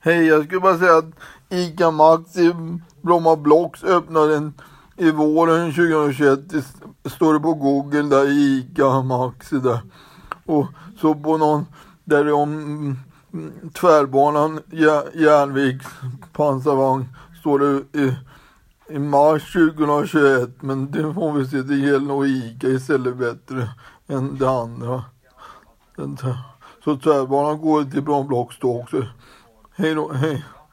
Hej, jag skulle bara säga att ICA Max i Bromma Blocks öppnade i våren 2021. Det står det på Google där, ICA Max där. Och så på någon där det är om tvärbanan Järnviks pansarvagn står det i mars 2021. Men det får vi se, det gäller nog ICA istället bättre än det andra. Så tvärbanan går till Bromma Blocks då också. Hej då, hej.